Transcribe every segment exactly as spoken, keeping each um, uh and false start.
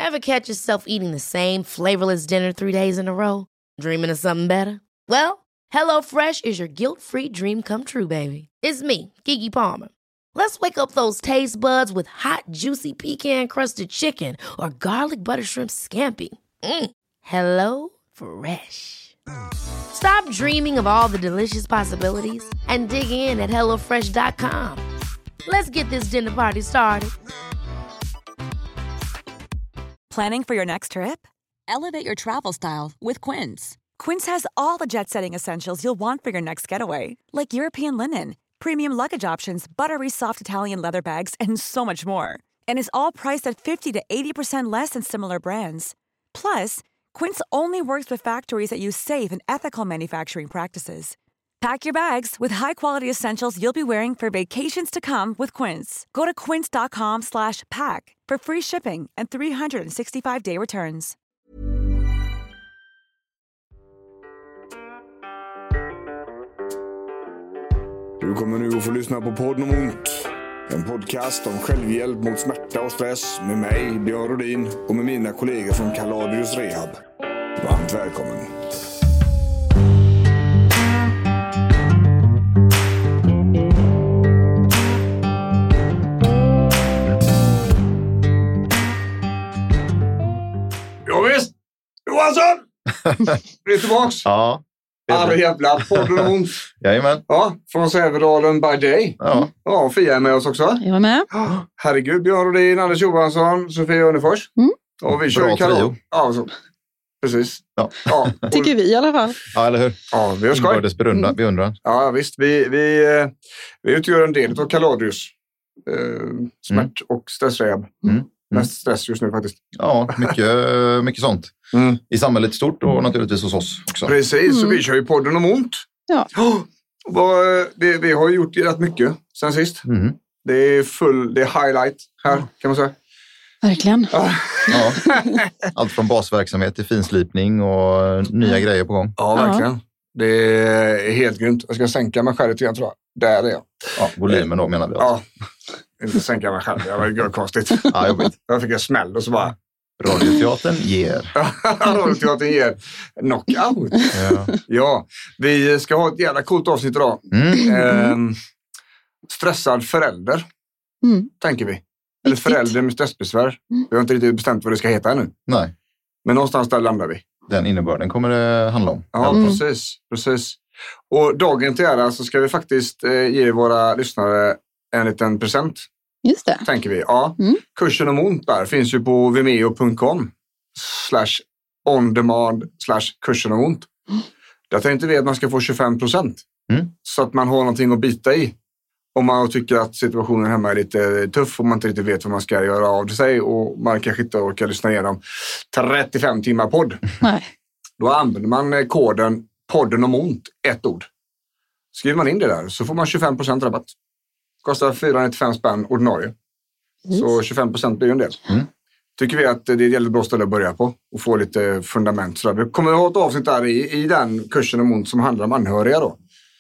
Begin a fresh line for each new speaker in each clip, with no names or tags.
Ever catch yourself eating the same flavorless dinner three days in a row? Dreaming of something better? Well, HelloFresh is your guilt-free dream come true, baby. It's me, Keke Palmer. Let's wake up those taste buds with hot, juicy pecan-crusted chicken or garlic butter shrimp scampi. Mm. Hello Fresh. Stop dreaming of all the delicious possibilities and dig in at hello fresh dot com. Let's get this dinner party started.
Planning for your next trip? Elevate your travel style with Quince. Quince has all the jet-setting essentials you'll want for your next getaway, like European linen, premium luggage options, buttery soft Italian leather bags, and so much more. And is all priced at fifty to eighty percent less than similar brands. Plus, Quince only works with factories that use safe and ethical manufacturing practices. Pack your bags with high-quality essentials you'll be wearing for vacations to come with Quince. Go to quince dot com slash pack for free shipping and three sixty-five day returns.
Du kommer nu att få lyssna på Podden om ont. En podcast om självhjälp mot smärta och stress med mig, Björn Rodin, och med mina kollegor från Kaladius Rehab. Varmt välkommen. Ja visst, Johansson! Vi är tillbaks.
Ja.
Alla jävla Podden om ont.
Jajamän.
Ja, från Sävedalen by day.
Ja.
Ja, Fia är med oss också.
Jag är med.
Herregud, Björn Rodin, Anders Johansson, Sofia Önefors.
Mm.
Och vi kör Karol. Ja, så. Precis.
Ja.
Ja.
Tycker vi i alla fall.
Ja, eller hur?
Ja, vi har skoj.
Inbördes beundran. beundran.
Ja, visst. Vi, vi, vi utgör en del av Kaladius. Eh, smärt-
Mm.
och stressrehab.
Mm. Mm.
Mest stress just nu faktiskt.
Ja, mycket, mycket sånt.
Mm.
I samhället stort och naturligtvis hos oss också.
Precis,
Mm.
så vi kör ju Podden om ont.
Ja.
Oh, vad, det, vi har gjort rätt mycket sen sist.
Mm.
Det är full, det är highlight här kan man säga.
Verkligen.
Ja.
Ja. Allt från basverksamhet till finslipning och nya grejer på gång.
Ja, verkligen. Det är helt grymt. Jag ska sänka mig själv lite grann, tror jag. Där är jag.
Ja, volymen då menar vi. Alltså.
Ja, inte sänka mig själv. Det var ju konstigt.
Ja, jobbigt.
Jag fick en smäll och så bara...
Radioteatern ger.
Radioteatern ger knockout.
Ja.
Ja, vi ska ha ett jävla coolt avsnitt idag.
Mm.
Ehm, stressad förälder,
Mm.
tänker vi. Eller
Viktigt.
förälder med stressbesvär. Vi har inte riktigt bestämt vad det ska heta ännu.
Nej,
Men någonstans där landar vi.
den innebörden kommer det handla om.
Ja,
Mm.
precis, precis. Och dagen till ära så ska vi faktiskt eh, ge våra lyssnare en liten present,
Just det.
tänker vi. Ja,
Mm.
kursen om ont där finns ju på vimeo punkt com slash on demand slash kursen om ont. Där tänkte vi att man ska få tjugofem procent.
Mm.
Så att man har någonting att bita i. Om man tycker att situationen hemma är lite tuff och man inte riktigt vet vad man ska göra av sig och man kanske inte orkar lyssna igenom trettiofem timmar podd.
Nej.
Då använder man koden podden om ont, ett ord. Skriver man in det där så får man tjugofem procent rabatt. Kostar fyrahundranittiofem spänn ordinarie. Så tjugofem procent blir ju en del.
Mm.
Tycker vi att det är ett jävligt bra ställe att börja på och få lite fundament. Så där. Vi kommer att ha ett avsnitt där i, i den kursen om ont som handlar om anhöriga då.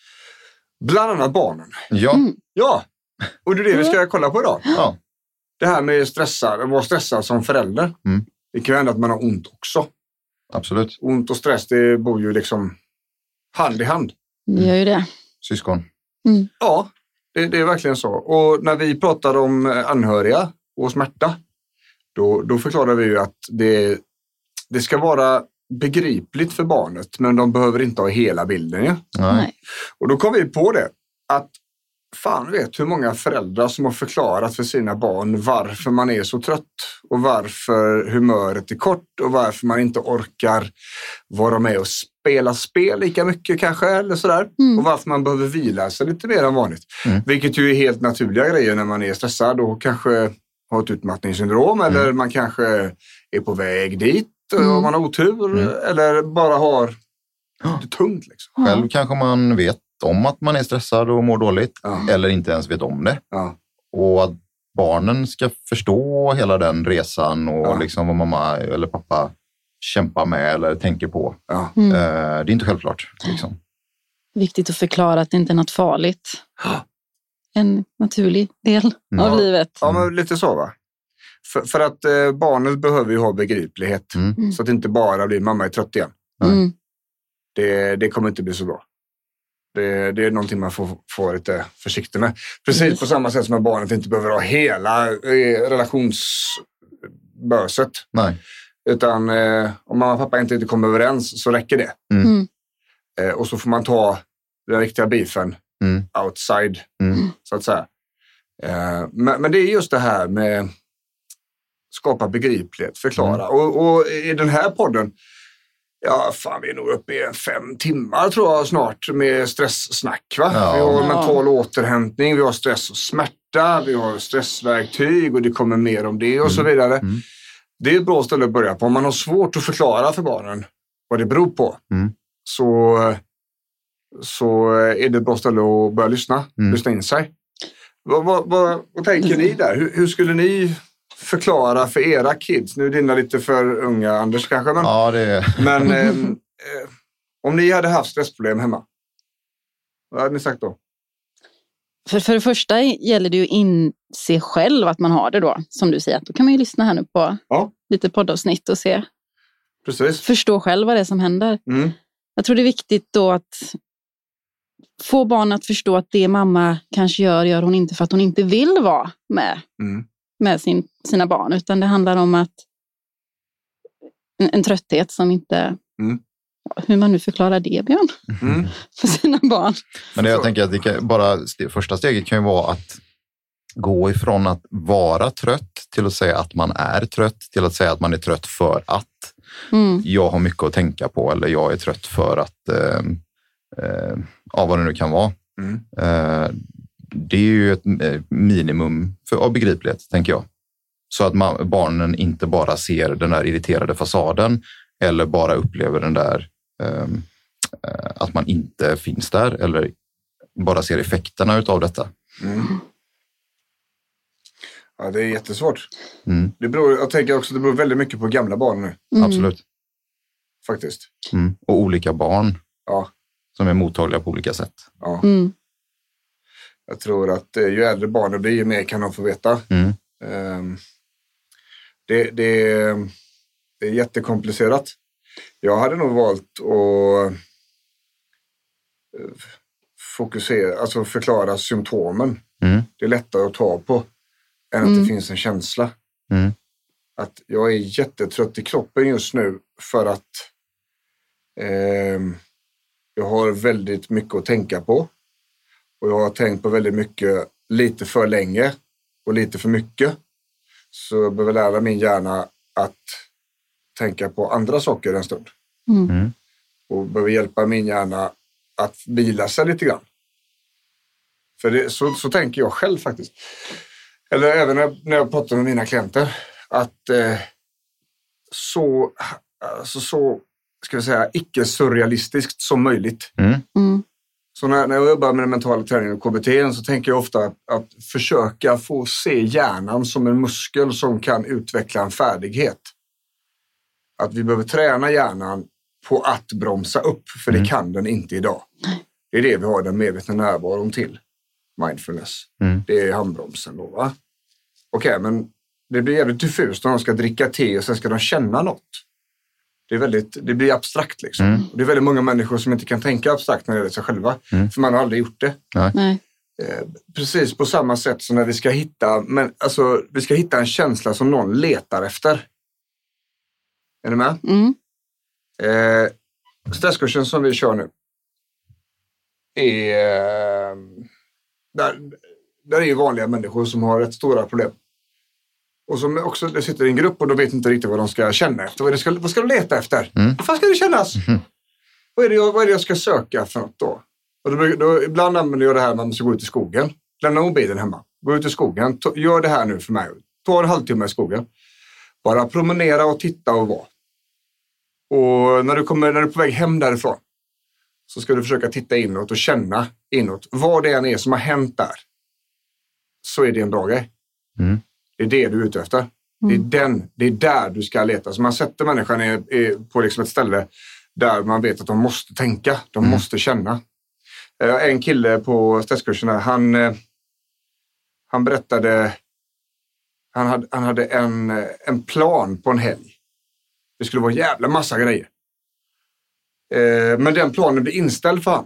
Bland annat barnen.
Ja.
Mm.
Ja, och det är det vi ska kolla på idag.
Ja.
Det här med stressad, att vara stressad som förälder.
Mm.
Det kan ju hända att man har ont också.
Absolut.
Ont och stress, det bor ju liksom hand i hand.
Det gör ju det.
Syskon.
Ja, det, det är verkligen så. Och när vi pratar om anhöriga och smärta, då, då förklarar vi ju att det, det ska vara begripligt för barnet, men de behöver inte ha hela bilden. Ja?
Nej.
Nej.
Och då kom vi på det, att fan vet hur många föräldrar som har förklarat för sina barn varför man är så trött och varför humöret är kort och varför man inte orkar vara med och spela spel lika mycket kanske eller sådär.
Mm.
Och varför man behöver vila sig lite mer än vanligt.
Mm.
Vilket ju är helt naturliga grejer när man är stressad och kanske har ett utmattningssyndrom
Mm.
eller man kanske är på väg dit och
Mm.
man har otur
Mm.
eller bara har det tungt liksom.
Själv kanske man vet om att man är stressad och mår dåligt.
Ja.
Eller inte ens vet om det.
Ja.
Och att barnen ska förstå hela den resan och
Ja.
liksom vad mamma eller pappa kämpar med eller tänker på.
Ja.
Mm.
Eh, det är inte självklart. Liksom.
Viktigt att förklara att det inte är något farligt.
Ja.
En naturlig del
Ja.
av livet.
Ja, men lite så va. För, för att eh, barnet behöver ju ha begriplighet.
Mm.
Så att det inte bara blir mamma är trött igen.
Mm.
Det, det kommer inte bli så bra. Det, det är någonting man får, får vara lite försiktig med. Precis mm. på samma sätt som att barnet inte behöver ha hela eh, relationsböset.
Nej.
Utan eh, om mamma och pappa inte, inte kommer överens så räcker det.
Mm.
Eh, och så får man ta den riktiga beefen
Mm.
outside,
Mm.
så att säga. Eh, men, men det är just det här med skapa begriplighet, förklara. Mm. Och, och i den här podden, ja fan vi är nog uppe i fem timmar tror jag snart med stresssnack va?
Ja.
Vi har
Ja.
mental återhämtning, vi har stress och smärta, vi har stressverktyg och det kommer mer om det och så vidare.
Mm.
Det är ett bra ställe att börja på. Om man har svårt att förklara för barnen vad det beror på
Mm.
så, så är det ett bra ställe att börja lyssna,
Mm.
lyssna in sig. Vad, vad, vad, vad tänker ni där? Hur, hur skulle ni förklara för era kids? Nu är dina lite för unga, Anders kanske. Men,
Ja, det är...
men eh, eh, om ni hade haft stressproblem hemma, vad hade ni sagt då?
För, för det första gäller det ju att inse själv att man har det då. Som du säger, att då kan man ju lyssna här nu på
Ja.
lite poddavsnitt och se.
Precis.
Förstå själv vad det är som händer.
Mm.
Jag tror det är viktigt då att få barn att förstå att det mamma kanske gör, gör hon inte för att hon inte vill vara med,
Mm.
med sin, sina barn. Utan det handlar om att en, en trötthet som inte...
Mm.
Hur man nu förklarar det, Björn,
Mm.
för sina barn.
Men det, jag tänker att det kan, bara det första steget kan ju vara att gå ifrån att vara trött till att säga att man är trött, till att säga att man är trött för att
Mm.
jag har mycket att tänka på eller jag är trött för att eh, eh, ja, vad det nu kan vara.
Mm.
Eh, det är ju ett eh, minimum för, av begriplighet, tänker jag. Så att man, barnen inte bara ser den där irriterade fasaden eller bara upplever den där eh, att man inte finns där eller bara ser effekterna utav detta.
Mm. Ja, det är jättesvårt.
Mm.
Det beror, jag tänker också att det beror väldigt mycket på gamla barn nu,
Mm.
Absolut.
faktiskt.
Mm. Och olika barn
Ja,
som är mottagliga på olika sätt.
ja.
Mm.
Jag tror att eh, ju äldre barnen blir, ju mer kan de få veta.
Mm.
Um, det, det, det är jättekomplicerat. Jag hade nog valt att eh, fokusera, alltså förklara symptomen.
Mm.
Det är lättare att ta på än att
Mm.
det finns en känsla.
Mm.
Att jag är jättetrött i kroppen just nu för att ehm, jag har väldigt mycket att tänka på. Och jag har tänkt på väldigt mycket lite för länge och lite för mycket. Så jag behöver lära min hjärna att tänka på andra saker en stund.
Mm.
Mm.
Och behöver hjälpa min hjärna att vila sig lite grann. För det, så, så tänker jag själv faktiskt. Eller även när, när jag pratar med mina klienter. Att eh, så, alltså så, ska vi säga, icke-surrealistiskt som möjligt.
Mm.
Mm.
Så när, när jag jobbar med den mentala träningen och K B T så tänker jag ofta att, att försöka få se hjärnan som en muskel som kan utveckla en färdighet. Att vi behöver träna hjärnan på att bromsa upp, för
Mm.
det kan den inte idag. Det är det vi har den medvetna närvaron till. Mindfulness.
Mm.
Det är handbromsen då, va? Okej, okay, men det blir jävligt diffust när de ska dricka te och sen ska de känna något. Det, är väldigt, det blir abstrakt liksom.
Mm.
Och det är väldigt många människor som inte kan tänka abstrakt när det gäller sig själva.
Mm.
För man har aldrig gjort det.
Nej.
Eh, precis på samma sätt som när vi ska hitta, men alltså, vi ska hitta en känsla som någon letar efter. Är ni med?
Mm.
Eh, stresskursen som vi kör nu är eh, där, där är ju vanliga människor som har rätt stora problem. Och som också det sitter i en grupp och de vet inte riktigt vad de ska känna efter. Vad, det ska, vad ska de leta efter?
Mm.
Vad fan ska det kännas?
Mm.
Vad, är det jag, vad är det jag ska söka för något då? Och då, då ibland använder jag det här man ska gå ut i skogen. Lämna mobilen hemma. Gå ut i skogen. Ta, gör det här nu för mig. Ta en halvtimme i skogen. Bara promenera och titta och vara. Och när du, kommer, när du är på väg hem därifrån så ska du försöka titta inåt och känna inåt. Vad det än är som har hänt där så är det en bra grej.
Mm.
Det är det du är ute efter. Mm. Det är den, det är där du ska leta. Så man sätter människan i, i, på liksom ett ställe där man vet att de måste tänka. De
Mm.
måste känna. Uh, en kille på stresskursen här, han, uh, han berättade Han hade, han hade en, en plan på en helg. Det skulle vara en jävla massa grejer. Eh, men den planen blev inställd för han.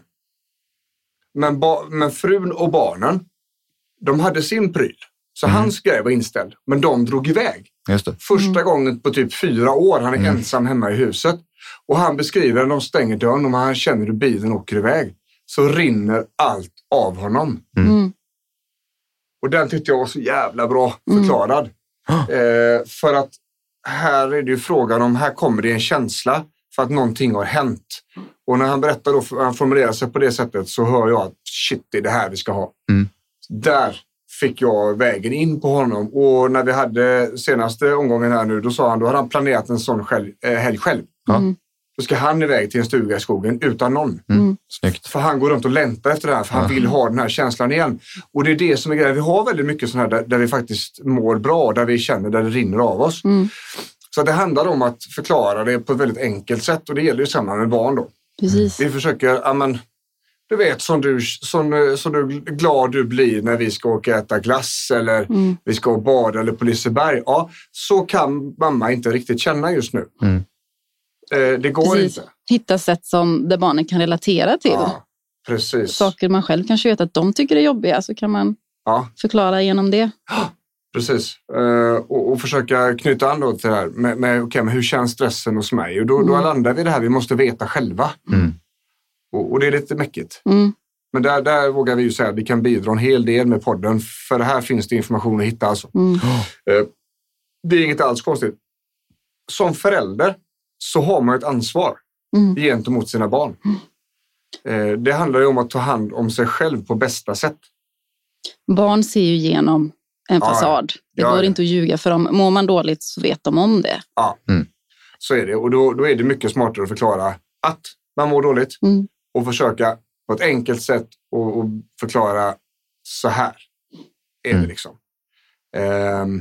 Men, ba, men frun och barnen, de hade sin pryl. Så mm. hans grej var inställd. Men de drog iväg.
Just det.
Första
Mm.
gången på typ fyra år. Han är
Mm.
ensam hemma i huset. Och han beskriver när de stänger dörren och han känner hur bilen åker iväg. Så rinner allt av honom.
Mm.
Mm.
Och den tyckte jag var så jävla bra förklarad.
Mm.
Eh, för att här är det ju frågan om, här kommer det en känsla för att någonting har hänt. Och när han berättar då, han formulerar sig på det sättet, så hör jag att shit, det är det här vi ska ha.
Mm.
Där fick jag vägen in på honom. Och när vi hade senaste omgången här nu, då sa han, då hade han planerat en sån själv, äh, helg själv.
Mm.
Då ska han iväg till en stuga i skogen utan någon.
Mm. Snyggt.
För han går runt och längtar efter det här, för han
Ja.
vill ha den här känslan igen. Och det är det som är grejen. Vi har väldigt mycket sådana här där, där vi faktiskt mår bra, där vi känner, där det rinner av oss.
Mm.
Så det handlar om att förklara det på ett väldigt enkelt sätt. Och det gäller ju samma med barn då.
Precis.
Vi försöker, ja men, du vet som du, som, som du glad du blir när vi ska åka och äta glass eller
Mm.
vi ska bada eller på Liseberg. Ja, så kan mamma inte riktigt känna just nu.
Mm.
Eh, det går
Precis.
inte.
Hitta sätt som där barnen kan relatera till.
Ja, precis.
Saker man själv kanske vet att de tycker är jobbiga, så kan man
Ja,
förklara genom det.
precis. Eh, och, och försöka knyta an då till det här med, med, okay, men hur känns stressen hos mig? Och då, då landar vi i det här, vi måste veta själva.
Mm.
Och, och det är lite mäckigt.
Mm.
Men där, där vågar vi ju säga att vi kan bidra en hel del med podden. För här finns det information att hitta alltså.
Mm.
Eh, det är inget alls konstigt. Som förälder så har man ett ansvar
Mm.
gentemot sina barn. Eh, det handlar ju om att ta hand om sig själv på bästa sätt.
Barn ser ju igenom en
Ja,
fasad. Det
ja,
går
ja.
inte att ljuga för dem. Mår man dåligt så vet de om det.
Ja,
Mm.
så är det. Och då, då är det mycket smartare att förklara att man mår dåligt.
Mm.
Och försöka på ett enkelt sätt och, och förklara så här är
Mm.
det liksom. Ehm,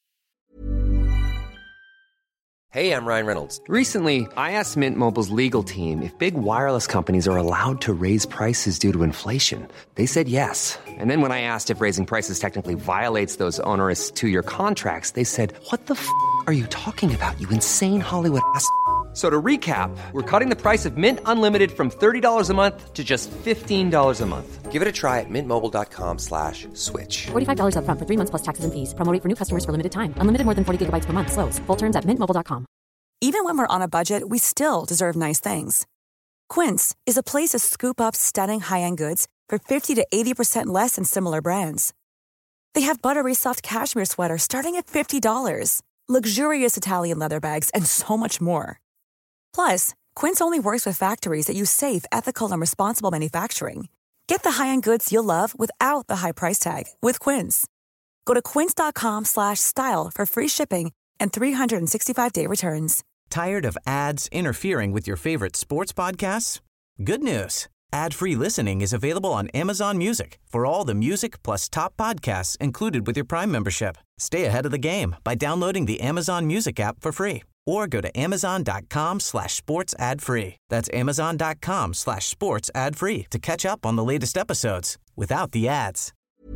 Hey, I'm Ryan Reynolds. Recently, I asked Mint Mobile's legal team if big wireless companies are allowed to raise prices due to inflation. They said yes. And then when I asked if raising prices technically violates those onerous two-year contracts, they said, "What the f*** are you talking about, you insane Hollywood ass?" So to recap, we're cutting the price of Mint Unlimited from thirty dollars a month to just fifteen dollars a month. Give it a try at mintmobile.com slash switch.
forty-five dollars up front for three months plus taxes and fees. Promo rate for new customers for limited time. Unlimited more than forty gigabytes per month. Slows full terms at mint mobile dot com.
Even when we're on a budget, we still deserve nice things. Quince is a place to scoop up stunning high-end goods for fifty to eighty percent less than similar brands. They have buttery soft cashmere sweaters starting at fifty dollars, luxurious Italian leather bags, and so much more. Plus, Quince only works with factories that use safe, ethical, and responsible manufacturing. Get the high-end goods you'll love without the high price tag with Quince. Go to quince.com slash style for free shipping and three sixty-five day returns.
Tired of ads interfering with your favorite sports podcasts? Good news. Ad-free listening is available on Amazon Music for all the music plus top podcasts included with your Prime membership. Stay ahead of the game by downloading the Amazon Music app for free or go to amazon.com slash sports ad free. That's amazon.com slash sports ad free to catch up on the latest episodes without the ads.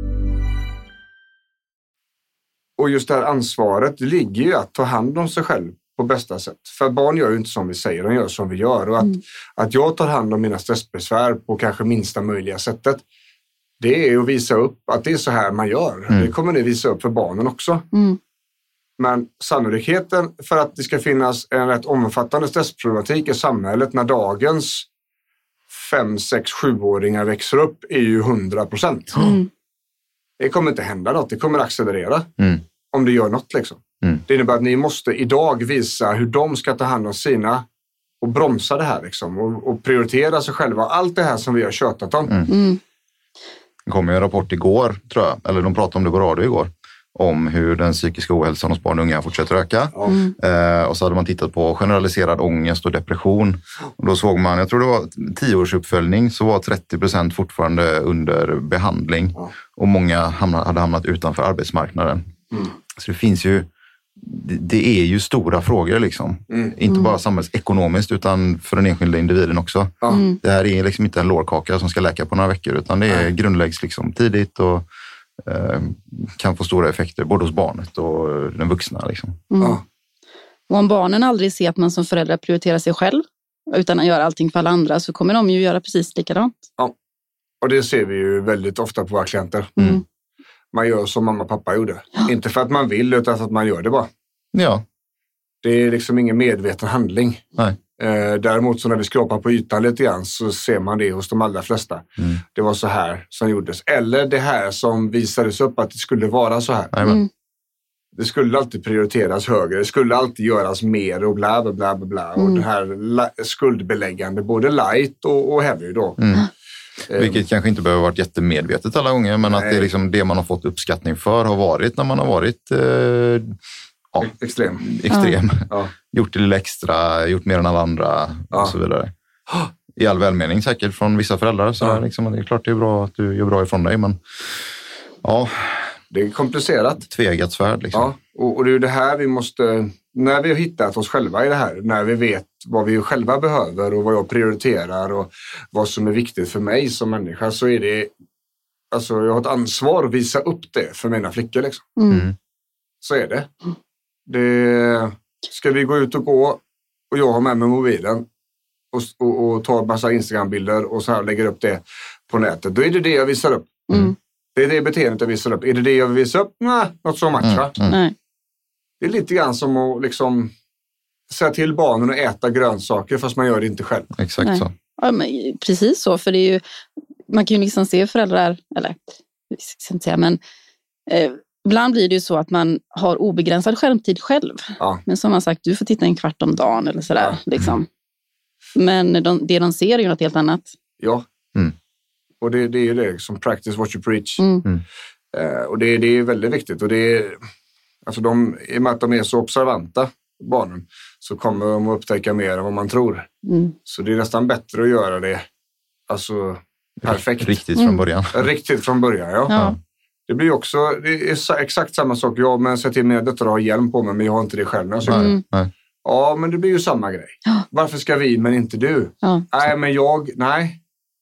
och just det här ansvaret, det ligger ju att ta hand om sig själv på bästa sätt. För barn gör ju inte som vi säger, de gör som vi gör. Och att, mm. att jag tar hand om mina stressbesvär på kanske minsta möjliga sättet, det är att visa upp att det är så här man gör. Mm. Det kommer ni visa upp för barnen också.
Mm.
Men sannolikheten för att det ska finnas en rätt omfattande stressproblematik i samhället när dagens fem, sex, sjuåringar växer upp är ju hundra procent.
Mm.
Det kommer inte hända något, det kommer accelerera.
Mm.
Om det gör något liksom.
Mm.
Det innebär att ni måste idag visa hur de ska ta hand om sina och bromsa det här liksom. Och, och prioritera sig själva. Allt det här som vi har tjötat om.
Mm.
Mm.
Det kom ju en rapport igår, tror jag. Eller de pratade om det på radio igår. Om hur den psykiska ohälsan hos barn och unga fortsätter öka.
Mm.
Eh, och så hade man tittat på generaliserad ångest och depression. Och då såg man, jag tror det var tioårsuppföljning, så var trettio procent fortfarande under behandling.
Ja.
Och många hamna, hade hamnat utanför arbetsmarknaden.
Mm.
Så det finns ju, det, det är ju stora frågor liksom.
Mm.
Inte bara samhällsekonomiskt utan för den enskilda individen också.
Ja.
Mm.
Det här är liksom inte en lårkaka som ska läka på några veckor, utan det är, grundläggs liksom tidigt och eh, kan få stora effekter både hos barnet och den vuxna. Liksom.
Mm.
Ja.
Och om barnen aldrig ser att man som förälder prioriterar sig själv utan att göra allting för alla andra, så kommer de ju göra precis likadant.
Ja, och det ser vi ju väldigt ofta på våra klienter.
Mm.
Man gör som mamma och pappa gjorde. Ja. Inte för att man vill, utan för att man gör det bara.
Ja.
Det är liksom ingen medveten handling.
Nej.
Eh, däremot så när vi skrapar på ytan lite grann så ser man det hos de allra flesta.
Mm.
Det var så här som gjordes. Eller det här som visades upp att det skulle vara så här.
Mm.
Det skulle alltid prioriteras högre. Det skulle alltid göras mer och bla bla bla bla. bla.
Mm.
Och det här la- skuldbeläggande, både light och, och heavy då.
Mm.
Eh,
Vilket kanske inte behöver varit jättemedvetet alla gånger, men
Nej.
att det, är liksom det man har fått uppskattning för har varit när man har varit eh, ja,
extrem.
extrem.
Ja.
Gjort det lite extra, gjort mer än alla andra
Ja.
och så vidare. I all välmening säkert från vissa föräldrar. Så
Ja.
där, liksom, det är klart det är bra att du gör bra ifrån dig, men ja,
Det är komplicerat.
tvegat svärd. Liksom.
Ja, och, och det är ju det här vi måste, när vi har hittat oss själva i det här, när vi vet vad vi själva behöver och vad jag prioriterar och vad som är viktigt för mig som människa, så är det, alltså jag har ett ansvar att visa upp det för mina flickor liksom.
Mm.
Mm.
Så är det. det. Ska vi gå ut och gå och jag har med mig mobilen och, och, och tar en massa Instagram-bilder och så här lägger upp det på nätet, då är det det jag visar upp.
Mm.
Det är det beteendet jag visar upp. Är det det jag vill visa upp? Nej, något så match va?
Mm.
Nej.
Det är lite grann som att liksom säga till barnen att äta grönsaker fast man gör det inte själv.
Exakt
Nej.
så.
Ja, men precis så, för det är ju, man kan ju liksom se föräldrar, eller jag ska inte säga, men eh, ibland blir det ju så att man har obegränsad skärmtid själv.
Ja.
Men som man sagt, du får titta en kvart om dagen eller sådär.
Ja.
Liksom. Men de, det de ser är ju något helt annat.
Ja.
Mm.
Och det, det är ju det som practice what you preach.
Mm.
Eh, och det, det är väldigt viktigt. Och det är, alltså de, i och med att de är så observanta, barnen, så kommer de att upptäcka mer än vad man tror.
Mm.
Så det är nästan bättre att göra det alltså perfekt.
Riktigt
Mm.
från början.
Riktigt från början, ja.
Ja.
Det blir också, det är sa- exakt samma sak. Jag men säger till mina döttrar har hjälm på mig, men jag har inte det själv när jag cyklar.
Mm.
Nej.
Ja, men det blir ju samma grej.
Ja.
Varför ska vi, men inte du?
Ja.
Nej, men jag, nej.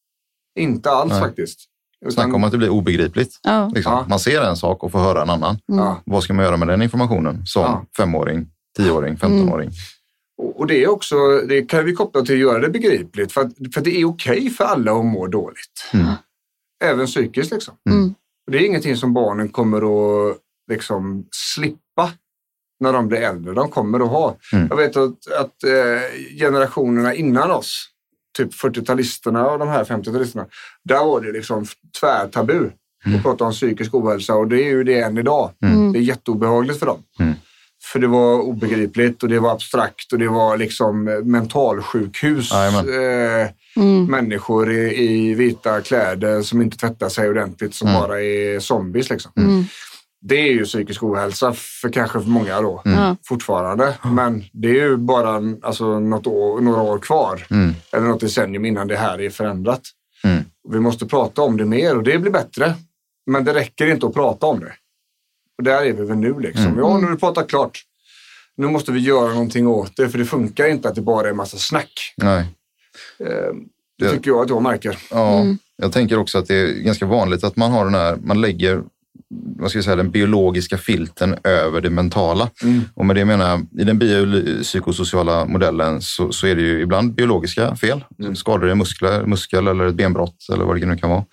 Inte alls
Nej.
faktiskt. Utan,
Snacka om att det blir obegripligt.
Ja.
Liksom.
Ja.
Man ser en sak och får höra en annan.
Mm.
ja.
Vad ska man göra med den informationen som
Ja.
femåring, tioåring, femtonåring?
Och och det är också, det kan vi koppla till att göra det begripligt. För att, för att det är okej för alla att må dåligt.
Mm.
Även psykiskt liksom.
Mm.
Och det är ingenting som barnen kommer att liksom slippa när de blir äldre. De kommer att ha.
Mm.
Jag vet att, att eh, generationerna innan oss, typ fyrtiotalisterna och de här femtiotalisterna, där var det liksom tvärtabu
Mm.
att prata om psykisk ohälsa, och det är ju det än idag.
Mm.
Det är jätteobehagligt för dem.
Mm.
För det var obegripligt och det var abstrakt och det var liksom mentalsjukhus.
Jajamän.
Eh,
Mm.
människor i, i vita kläder som inte tvättar sig ordentligt, som
Mm.
bara är zombies liksom.
Mm.
Det är ju psykisk ohälsa för kanske för många då,
Ja.
fortfarande. Men det är ju bara alltså, något år, några år kvar.
Mm.
Eller något decennium innan det här är förändrat.
Mm.
Vi måste prata om det mer och det blir bättre. Men det räcker inte att prata om det. Och där är vi väl nu liksom.
Mm.
Ja, nu har vi pratat klart. Nu måste vi göra någonting åt det, för det funkar inte att det bara är en massa snack.
Nej.
Eh, det
Det-
tycker jag att jag märker.
Ja,
Mm.
jag tänker också att det är ganska vanligt att man har den här, man lägger, vad ska jag säga, den biologiska filten över det mentala.
Mm.
Och med det menar jag, i den biopsykosociala modellen så, så är det ju ibland biologiska fel.
Mm.
Skador i muskler, muskel eller ett benbrott eller vad det nu kan vara.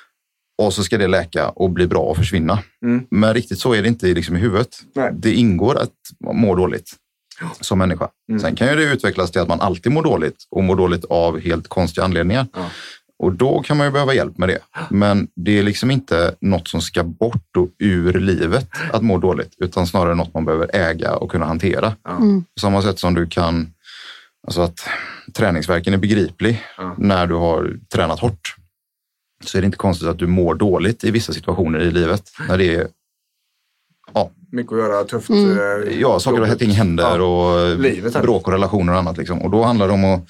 Och så ska det läka och bli bra och försvinna.
Mm.
Men riktigt så är det inte liksom i huvudet.
Nej.
Det ingår att må dåligt som människa.
Mm.
Sen kan ju det utvecklas till att man alltid mår dåligt och mår dåligt av helt konstiga anledningar.
Ja.
Och då kan man ju behöva hjälp med det. Men det är liksom inte något som ska bort och ur livet att må dåligt, utan snarare något man behöver äga och kunna hantera.
Ja.
Mm.
På samma sätt som du kan, alltså att träningsverken är begriplig
Ja.
när du har tränat hårt, så är det inte konstigt att du mår dåligt i vissa situationer i livet. När det är
Mycket att göra, tufft.
Mm.
eh,
ja, saker och
jobbigt.
ting händer
Ja.
och
Livet händer.
bråk och relationer och annat. Liksom. Och då handlar det om att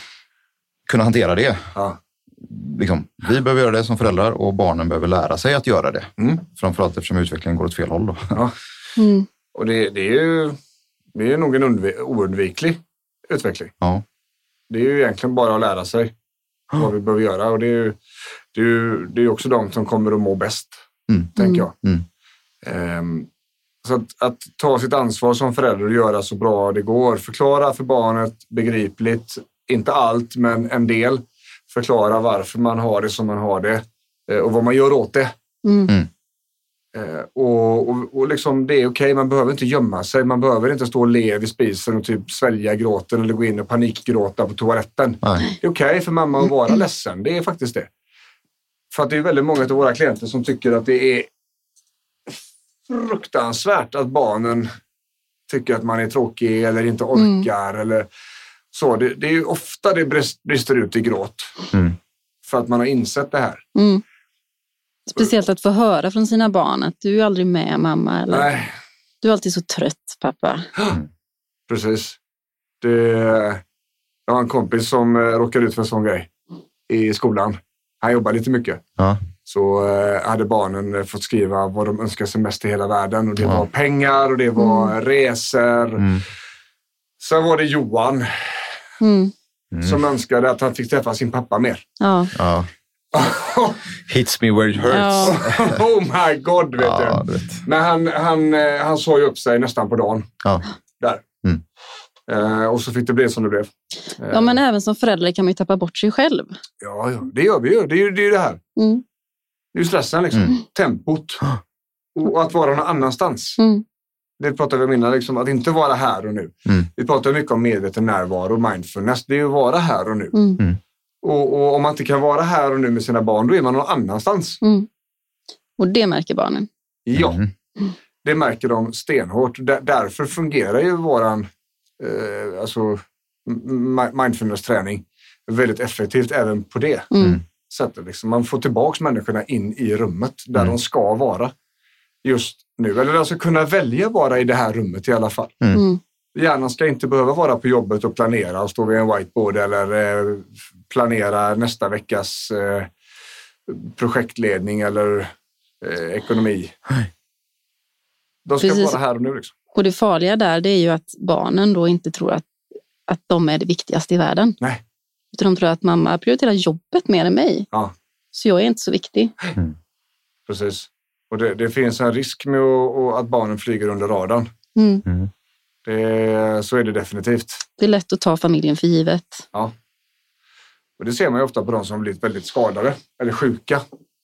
kunna hantera det.
Ja.
Liksom, vi behöver göra det som föräldrar och barnen behöver lära sig att göra det.
Mm.
Framförallt eftersom utvecklingen går åt fel håll. Då.
Ja.
Mm.
Och det, det är ju det är nog en undv- oundviklig utveckling.
Ja.
Det är ju egentligen bara att lära sig vad vi behöver göra. Och det är ju det är ju, det är ju också de som kommer att må bäst
Mm.
tänker jag.
Mm.
Um, så att, att ta sitt ansvar som förälder och göra så bra det går. Förklara för barnet begripligt, inte allt men en del. Förklara varför man har det som man har det uh, och vad man gör åt det.
Mm.
Mm.
Uh, och, och, och liksom det är okej, okay. Man behöver inte gömma sig. Man behöver inte stå och le vid spisen och typ svälja gråten eller gå in och panikgråta på toaletten.
Nej.
Det är okej okay för mamma att vara ledsen. Det är faktiskt det. För att det är väldigt många av våra klienter som tycker att det är fruktansvärt att barnen tycker att man är tråkig eller inte orkar. Mm. Eller så. Det, det är ju ofta det brist, brister ut i gråt.
Mm.
För att man har insett det här.
Mm. Speciellt att få höra från sina barn att du är aldrig med mamma. Eller
Nej.
Du är alltid så trött, pappa.
Mm. Precis. Det, jag har en kompis som råkade ut för en sån grej i skolan. Han jobbar lite mycket.
Ja.
Så eh, hade barnen fått skriva vad de önskar sig mest i hela världen. Och det ja. var pengar och det var mm. resor. Mm. Sen var det Johan
mm.
som önskade att han fick träffa sin pappa mer.
Ja.
Ja. Hits me where it hurts.
Ja. Oh my god, vet
ja,
du. Vet. Men han, han, han såg ju upp sig nästan på dagen.
Ja.
Där.
Mm.
Eh, och så fick det bli som det blev. Eh.
Ja, men även som förälder kan man ju tappa bort sig själv.
Ja, ja. Det gör vi ju. Det är ju det, är det här.
Mm.
Det är ju stressen liksom. Mm. Tempot. Och att vara någon annanstans.
Mm.
Det pratar vi om innan, liksom, att inte vara här och nu.
Mm.
Vi pratar mycket om medveten närvaro och mindfulness. Det är ju att vara här och nu.
Mm.
Mm.
Och, och om man inte kan vara här och nu med sina barn, då är man någon annanstans.
Mm. Och det märker barnen.
Ja,
mm.
det märker de stenhårt. Där, därför fungerar ju våran eh, alltså, mindfulness-träning väldigt effektivt även på det
Mm.
sättet. Liksom. Man får tillbaka människorna in i rummet där
Mm.
de ska vara just nu. Eller alltså kunna välja vara i det här rummet i alla fall.
Mm.
Mm.
Hjärnan ska inte behöva vara på jobbet och planera och stå vid en whiteboard eller eh, planera nästa veckas eh, projektledning eller eh, ekonomi.
Nej.
De ska
Precis.
vara här och nu. Liksom.
Och det farliga där, det är ju att barnen då inte tror att, att de är det viktigaste i världen.
Nej.
Utan de tror att mamma prioriterar jobbet mer än mig.
Ja.
Så jag är inte så viktig.
Mm.
Precis. Och det, det finns en risk med att, och att barnen flyger under radarn.
Mm.
Mm.
Det, så är det definitivt.
Det är lätt att ta familjen för givet.
Ja. Och det ser man ju ofta på de som blivit väldigt skadade eller sjuka.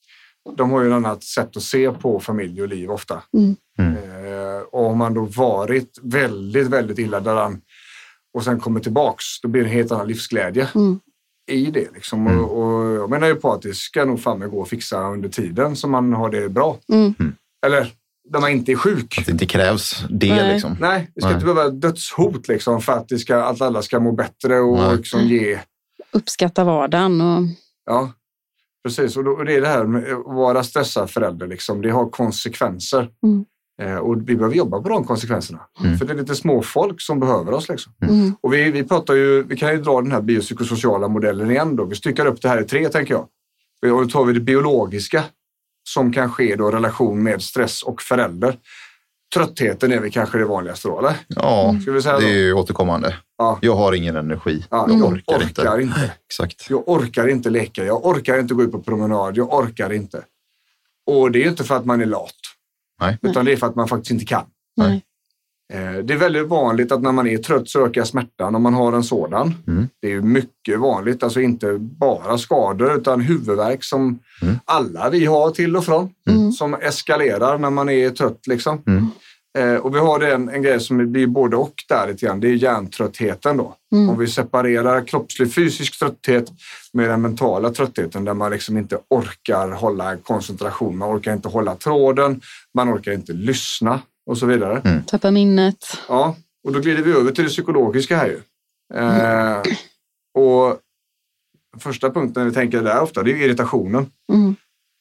De har ju ett annat sätt att se på familj och liv ofta.
Mm.
Mm.
Eh, och om man då varit väldigt, väldigt illa däran och sen kommer tillbaks, då blir det en helt annan livsglädje
Mm.
i det. Liksom.
Mm.
Och, och jag menar ju på att det ska nog fan med gå och fixa under tiden så man har det bra.
Mm.
Eller när man inte är sjuk.
Att det inte krävs det
Nej.
liksom.
Nej, det ska
Nej.
inte behöva dödshot liksom, för att, det ska, att alla ska må bättre och
Nej.
liksom ge...
Uppskatta vardagen. Och...
Ja, precis. Och, då, och det är det här med att vara stressad förälder. Liksom. Det har konsekvenser.
Mm.
Eh, och vi behöver jobba på de konsekvenserna.
Mm.
För det är lite små folk som behöver oss. Liksom.
Mm.
Och vi, vi pratar ju, vi kan ju dra den här biopsykosociala modellen igen då. Vi styckar upp det här i tre, tänker jag. Och då tar vi det biologiska som kan ske då i relation med stress och förälder. Tröttheten är väl kanske det vanligaste då, eller?
Ja,
Ska vi säga
det
då?
är ju återkommande.
Ja.
Jag har ingen energi.
Ja,
jag
jag
orkar,
orkar
inte.
inte.
Exakt.
Jag orkar inte leka. Jag orkar inte gå ut på promenad. Jag orkar inte. Och det är ju inte för att man är lat.
Nej.
Utan det är för att man faktiskt inte kan.
Nej.
Eh, Det är väldigt vanligt att när man är trött så ökar smärtan om man har en sådan.
Mm.
Det är ju mycket vanligt. Alltså inte bara skador utan huvudvärk som
Mm.
alla vi har till och från.
Mm.
Som eskalerar när man är trött liksom.
Mm.
Eh, och vi har en, en grej som blir både och där lite grann. Det är hjärntröttheten då.
Mm.
Om vi separerar kroppslig fysisk trötthet med den mentala tröttheten där man liksom inte orkar hålla koncentration. Man orkar inte hålla tråden. Man orkar inte lyssna och så vidare.
Mm.
Tappa minnet.
Ja, och då glider vi över till det psykologiska här ju. Eh, och första punkten vi tänker där ofta, det är irritationen.
Mm.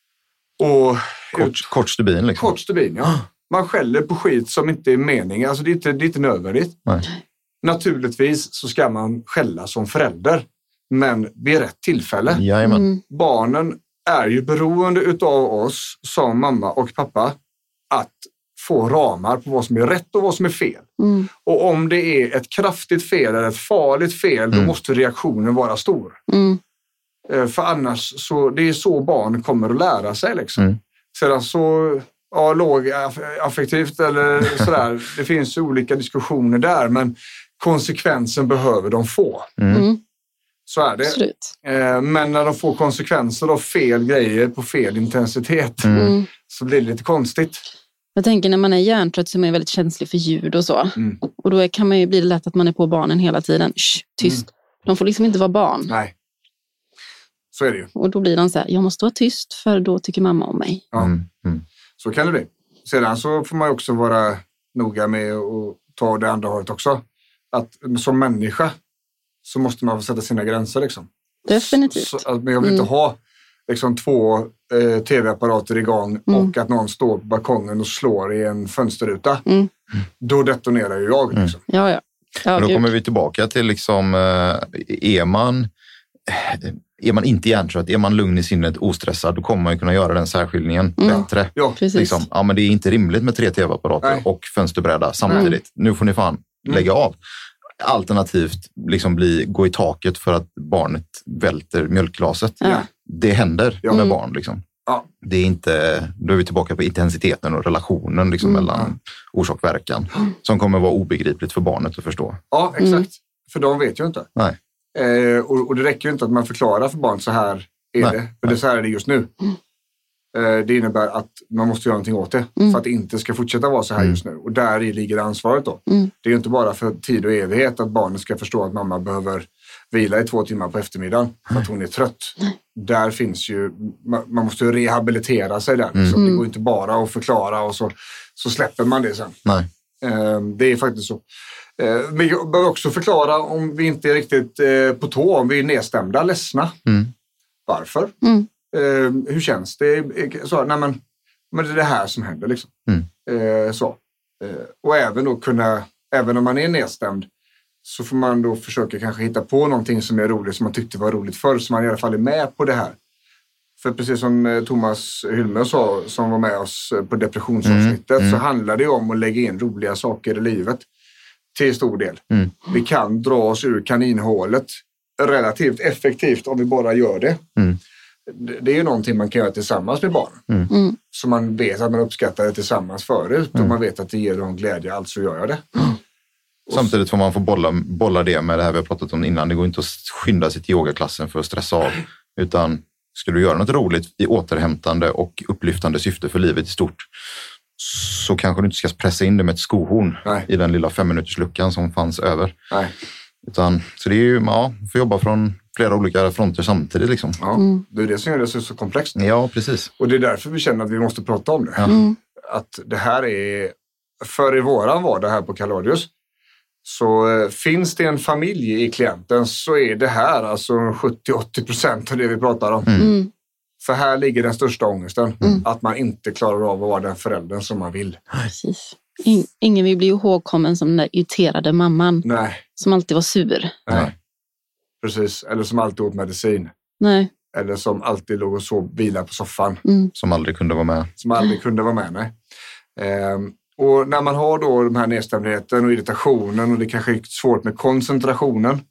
Och
Kort, kort stubin liksom.
kort stubin, ja. Man skäller på skit som inte är mening. Alltså det är inte, det är inte nödvändigt.
Nej.
Naturligtvis så ska man skälla som förälder. Men vid rätt tillfälle.
Jajamän.
Mm.
Barnen är ju beroende utav oss som mamma och pappa att få ramar på vad som är rätt och vad som är fel.
Mm.
Och om det är ett kraftigt fel eller ett farligt fel, då
Mm.
måste reaktionen vara stor.
Mm.
Eh, För annars så, det är så barn kommer att lära sig liksom.
Mm.
Sedan så, ja, låg affektivt eller sådär. Det finns olika diskussioner där, men konsekvensen behöver de få.
Mm.
Så är det.
Absolut.
Men när de får konsekvenser av fel grejer på fel intensitet
Mm.
så blir det lite konstigt.
Jag tänker när man är hjärntrött så är man väldigt känslig för ljud och så.
Mm.
Och då kan man ju bli lätt att man är på barnen hela tiden. Shh, tyst. Mm. De får liksom inte vara barn.
Nej. Så är det ju.
Och då blir de så här, jag måste vara tyst för då tycker mamma om mig.
Ja.
Mm. Mm.
Så kan det bli. Sedan så får man också vara noga med att ta det andra hållet också. Att som människa så måste man få sätta sina gränser liksom.
Definitivt.
Så, så, men jag vill
Mm.
inte ha liksom två eh, tv-apparater igång
Mm.
och att någon står på balkongen och slår i en fönsterruta.
Mm.
Då detonerar ju jag liksom.
Ja, ja. ja
Men då
gud.
kommer vi tillbaka till liksom, eh, är man, är man inte hjärntrött, är man lugn i sinnet, ostressad, då kommer man ju kunna göra den särskiljningen
Mm.
bättre.
Ja,
Precis.
Liksom, ja, men det är inte rimligt med tre tv-apparater
Nej.
och fönsterbräda samtidigt. Nu får ni fan lägga av. Alternativt liksom bli, gå i taket för att barnet välter mjölkglaset.
Ja.
Det händer
Ja.
med
Mm.
barn. Liksom.
Ja.
Det är inte, då är vi tillbaka på intensiteten och relationen liksom,
Mm.
mellan orsak och verkan. Som kommer vara obegripligt för barnet att förstå.
ja, exakt.
Mm.
För de vet ju inte.
Nej.
Eh, och, och det räcker ju inte att man förklarar för barn så här är
Nej.
det. För det är så här är det just nu. Eh, det innebär att man måste göra någonting åt det.
Mm.
För att det inte ska fortsätta vara så här
Mm.
just nu. Och där i ligger ansvaret då.
Mm.
Det är ju inte bara för tid och evighet att barnet ska förstå att mamma behöver vila i två timmar på eftermiddagen för att hon är trött. Där finns ju, man, man måste ju rehabilitera sig där.
Mm.
Så det går inte bara att förklara och så, så släpper man det sen.
Nej.
Eh, det är faktiskt så. Eh, men jag behöver också förklara om vi inte är riktigt eh, på tå, om vi är nedstämda, ledsna.
Mm.
Varför?
Mm.
Eh, hur känns det? Så, nej men, men det är det här som händer liksom.
Mm.
Eh, så. Eh, och även då kunna, även om man är nedstämd, så får man då försöka kanske hitta på någonting som är roligt, som man tyckte var roligt förr, så man i alla fall är med på det här. För precis som eh, Thomas Hylmer sa, som var med oss eh, på depressionsavsnittet,
Mm. Mm.
så handlar det om att lägga in roliga saker i livet. Till stor del.
Mm.
Vi kan dra oss ur kaninhålet relativt effektivt om vi bara gör det.
Mm.
Det, det är ju någonting man kan göra tillsammans med barn.
Mm.
Så man vet att man uppskattar det tillsammans förut. Och man vet att det ger dem glädje, alltså gör jag det.
Samtidigt får man få bolla, bolla det med det här vi har pratat om innan. Det går inte att skynda sig till yogaklassen för att stressa av. Utan ska du göra något roligt i återhämtande och upplyftande syfte för livet i stort, så kanske du inte ska pressa in det med ett skohorn.
Nej.
I den lilla fem minuters luckan som fanns över.
Nej.
Utan, så det är ju, ja, får jobba från flera olika fronter samtidigt liksom.
Ja,
Mm.
det är det som gör det så, så komplext.
Ja, precis.
Och det är därför vi känner att vi måste prata om det.
Ja.
Mm.
Att det här är, för i våran vardag här på Kaladius, så eh, finns det en familj i klienten, så är det här alltså sjuttio till åttio procent av det vi pratar om.
Mm.
Mm.
För här ligger den största ångesten.
Mm.
Att man inte klarar av att vara den föräldern som man vill.
Precis. In, ingen vill bli ihågkommen som den där irriterade mamman
Nej,
som alltid var sur.
nej.
Nej.
Precis. Eller som alltid åt medicin.
Nej.
Eller som alltid låg och sov, vila på soffan.
Mm.
Som aldrig kunde vara med.
Som aldrig kunde vara med. Nej. Ehm, och när man har då den här nedstämdheten och irritationen, och det kanske är svårt med koncentrationen,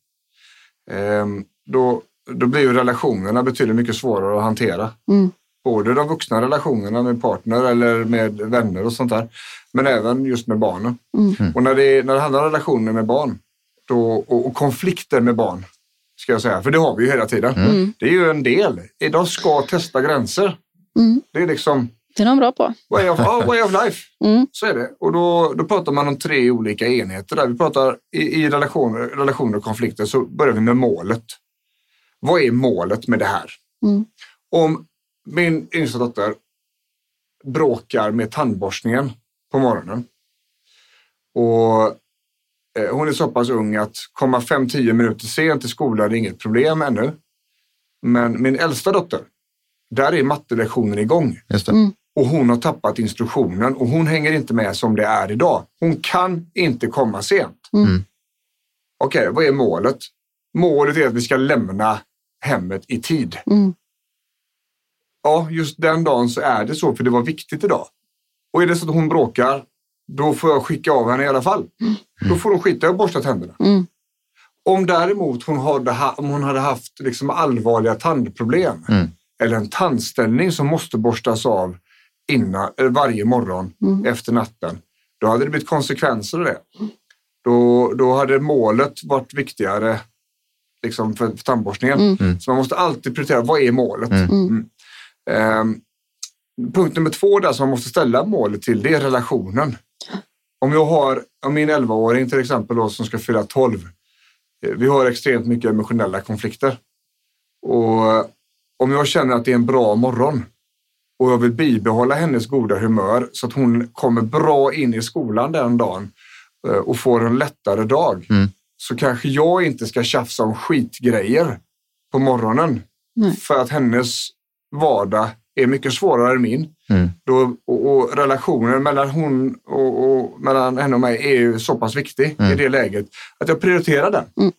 ehm, då, då blir ju relationerna betydligt mycket svårare att hantera.
Mm.
Både de vuxna relationerna med partner eller med vänner och sånt där. Men även just med barnen.
Mm.
Och när det, när det handlar om relationer med barn då, och, och konflikter med barn, ska jag säga, för det har vi ju hela tiden.
Mm.
Det är ju en del. Idag ska testa gränser.
Mm.
Det är liksom
Det är de bra på.
way of, ja, way of life.
Mm.
Så är det. Och då, då pratar man om tre olika enheter. Där. Vi pratar i, i relationer, relationer och konflikter, så börjar vi med målet. Vad är målet med det här?
Mm.
Om min yngsta dotter bråkar med tandborstningen på morgonen och eh, hon är så pass ung att komma fem till tio minuter sent till skolan är inget problem ännu. Men min äldsta dotter, där är mattelektionen igång.
Just det.
Mm.
Och hon har tappat instruktionen och hon hänger inte med som det är idag. Hon kan inte komma sent.
Mm.
Okej, okay, vad är målet? Målet är att vi ska lämna hemmet i tid.
Mm.
Ja, just den dagen så är det så, för det var viktigt idag. Och är det så att hon bråkar, då får jag skicka av henne i alla fall. Mm. Då får hon skita och borsta tänderna.
Mm.
Om däremot hon hade, om hon hade haft liksom allvarliga tandproblem,
Mm.
eller en tandställning som måste borstas av innan, varje morgon mm. efter natten, då hade det blivit konsekvenser av det. Då, då hade målet varit viktigare liksom för, för tandborstningen. Mm. Så man måste alltid prioritera, vad är målet? Mm. Mm. Um, punkt nummer två där som man måste ställa målet till, det är relationen. Om jag har om min elvaåring till exempel då, som ska fylla tolv, vi har extremt mycket emotionella konflikter. Och om jag känner att det är en bra morgon och jag vill bibehålla hennes goda humör så att hon kommer bra in i skolan den dagen och får en lättare dag, mm. så kanske jag inte ska tjafsa om skitgrejer på morgonen. Nej. För att hennes vardag är mycket svårare än min. Mm. Då, och, och relationen mellan hon och, och mellan henne och mig är ju så pass viktig mm. i det läget att jag prioriterar den. Mm.